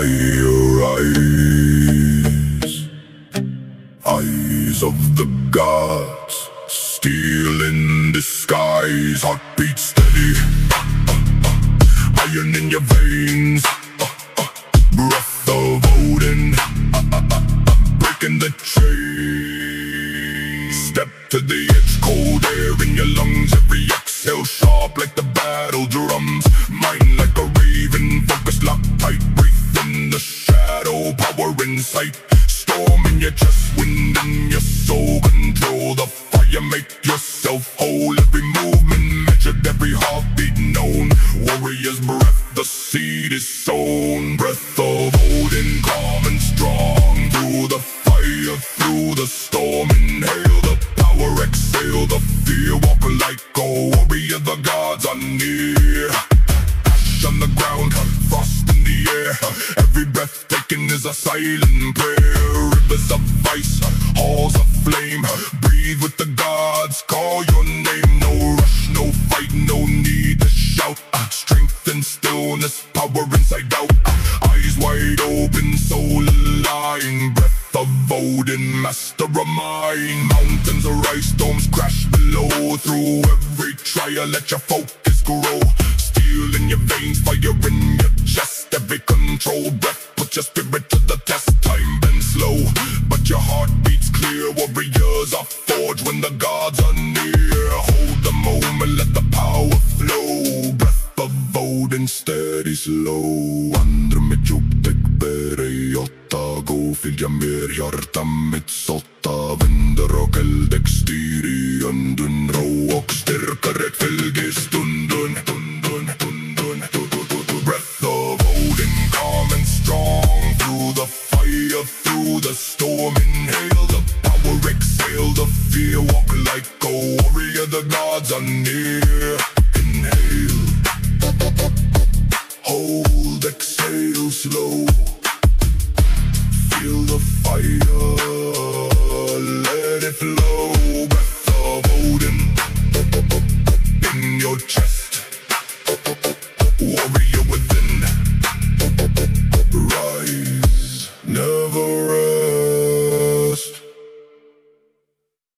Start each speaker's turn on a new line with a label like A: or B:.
A: fire eyes, eyes of the gods, steel in disguise, heartbeat steady, iron in your veins, breath of Odin, breaking the chain. Step to the edge, cold air in your lungs, every exhale sharp like the battle drums. Mind like a raven, focus locked tight, breathe in the shadow, power in sight. Storm in your chest, wind in your soul, control the fire, make yourself whole. Every movement measured, every heartbeat known. Warrior's breath, the seed is sown. Breath of Odin, calm and strong. Through the fire, through the storm, inhale the power, exhale the fear. Walk like a warrior, the gods are near. Ash on the ground, frost in the air. Every breath taken is a silent prayer. Rivers of ice, halls of flame. Breathe with the gods, call your name. No rush, no fight, no need to shout. Strength and stillness, power inside out. Eyes wide open, soul aligned. Breath of Odin, master of mine. Mountains arise, storms crash below. Through every trial, let your focus grow. Steel in your veins, fire in your chest. Every controlled breath, put your spirit to the test. Time bends slow, but your heart beats clear. Warriors are forged when the gods are near. Hold the moment, let the power flow. Breath of Odin, steady slow. Andra mitt djupt bära i åtta. Gå fylja mer hjärta mitt sotta. Vinder och eld styr i önden. Rå och styrka rätt fylg i stunden.